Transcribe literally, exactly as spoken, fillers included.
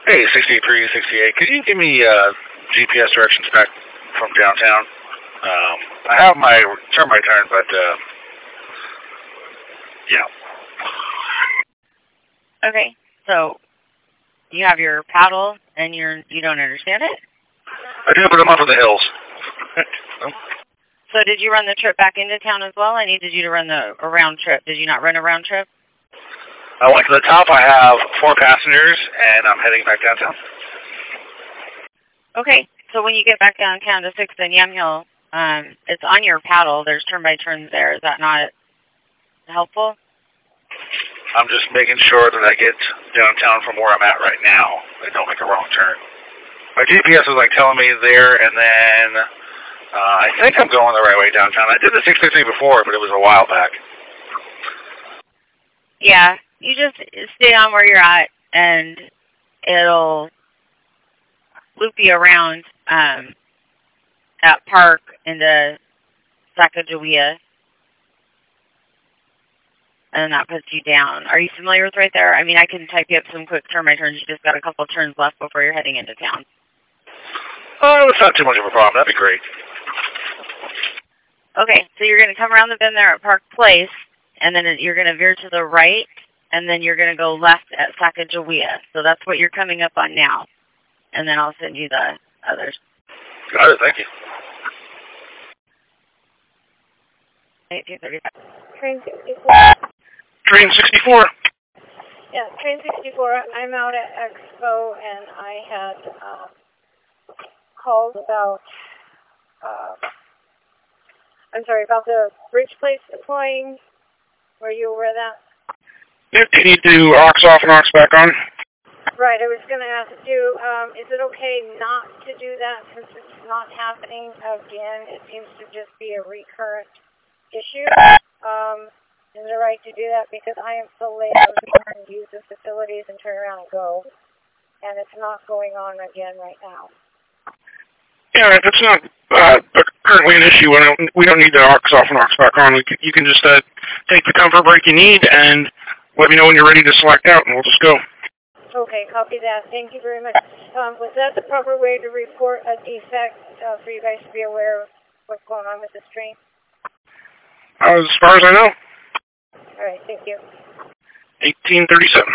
Hey, sixty-three, sixty-eight. Could you give me uh, G P S directions back from downtown? Um, I have my turn by turn, but uh, yeah. Okay, so you have your paddle and you're you don't understand it? I do, but I'm up in the hills. So did you run the trip back into town as well? I needed you to run the a round trip. Did you not run a round trip? I went to the top. I have four passengers, and I'm heading back downtown. Okay, so when you get back downtown to sixth and Yamhill, um, it's on your paddle. There's turn-by-turns there. Is that not helpful? I'm just making sure that I get downtown from where I'm at right now. I don't make a wrong turn. My G P S was like telling me there, and then uh, I think I'm going the right way downtown. I did the six fifty before, but it was a while back. Yeah, you just stay on where you're at, and it'll loop you around um, that park into Sacagawea, and that puts you down. Are you familiar with right there? I mean, I can type you up some quick turn-by-turns. You just got a couple turns left before you're heading into town. Oh, it's not too much of a problem. That'd be great. Okay, so you're going to come around the bend there at Park Place, and then you're going to veer to the right, and then you're going to go left at Sacagawea. So that's what you're coming up on now. And then I'll send you the others. Got it, thank you. eighteen thirty-five. Train sixty-four. Train sixty-four. Yeah, Train sixty-four. I'm out at Expo, and I had uh, called about, uh, I'm sorry, about the bridge place deploying. Were you aware of that? Yeah, can you do aux off and aux back on? Right, I was going to ask you, um, is it okay not to do that since it's not happening again? It seems to just be a recurrent issue. Um, is it right to do that? Because I am so late, I was trying to use the facilities and turn around and go, and it's not going on again right now. Yeah, if it's not uh, currently an issue, we don't, we don't need the aux off and aux back on. We can, you can just uh, take the comfort break you need and let me know when you're ready to select out, and we'll just go. Okay, copy that. Thank you very much. Um, was that the proper way to report a defect uh, for you guys to be aware of what's going on with this train? Uh, as far as I know. All right, thank you. eighteen thirty-seven.